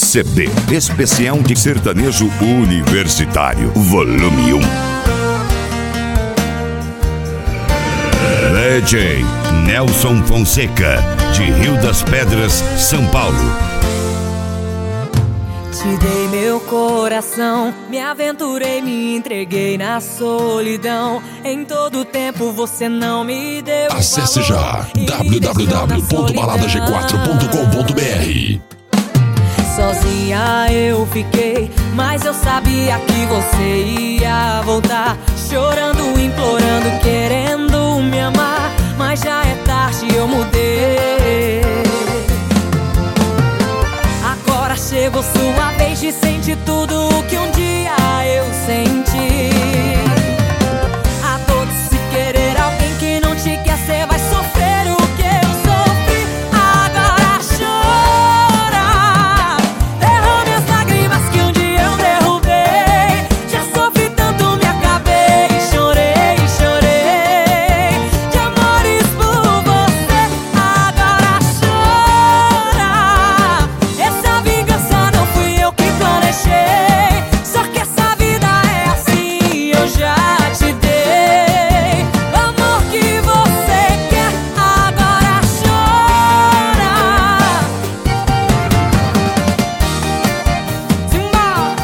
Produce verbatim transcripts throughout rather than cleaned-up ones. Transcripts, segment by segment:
C D especial de sertanejo universitário, volume um. D J Nelson Fonseca, de Rio das Pedras, São Paulo. Te dei meu coração, me aventurei, me entreguei na solidão. Em todo tempo você não me deu. Acesse já w w w ponto balada g quatro ponto com ponto b r. Sozinha eu fiquei, mas eu sabia que você ia voltar. Chorando, implorando, querendo me amar, mas já é tarde, eu mudei. Agora chegou sua vez de sentir tudo o que um dia eu senti. A dor de se querer alguém que não te quer, cê vai sofrer o que eu sofri. Agora chora, derrame as lágrimas que um dia eu derrubei. Já sofri tanto, me acabei, chorei, chorei de amores por você. Agora chora, essa vingança não fui eu que planejei. Só que essa vida é assim, eu já te dei o amor que você quer. Agora chora. Simbora.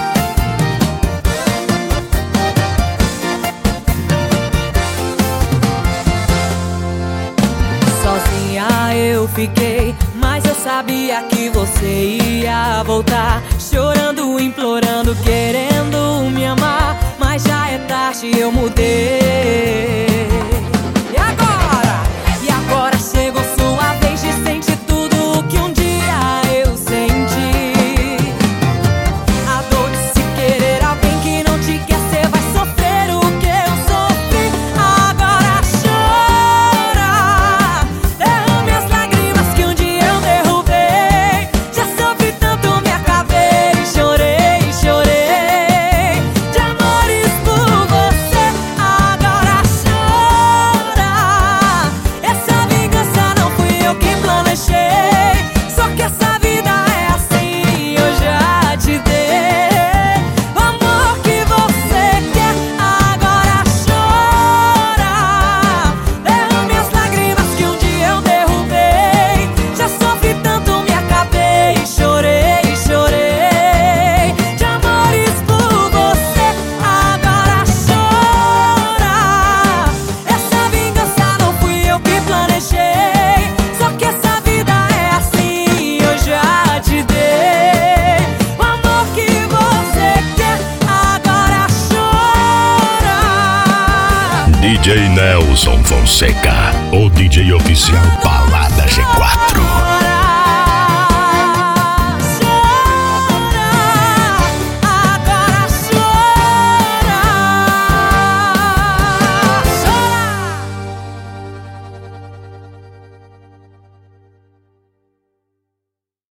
Sozinha eu fiquei, mas eu sabia que você ia voltar. Chorando, implorando, querendo me amar, mas já é tarde, eu mudei. E agora? E agora chegou sua vez de sentir tudo o que um dia eu senti. A dor de se querer alguém que não te quer, cê vai sofrer o que eu sofri. Agora chora, derrame as lágrimas que um dia eu derrubei. Já sofri tanto, me acabei, chorei, chorei de amores por você. Agora chora, essa vingança não fui eu que planejei. Só que essa vida é assim, eu já te dei o amor que você quer. Agora chora, derrame as lágrimas que um dia eu derrubei. Já sofri tanto, me acabei, chorei, chorei de amores por você. Agora chora, essa vingança não fui eu que planejei. Só que essa vida é assim, eu já te dei o amor que você quer. Agora chora. D J Nelson Fonseca, o D J oficial Balada G quatro.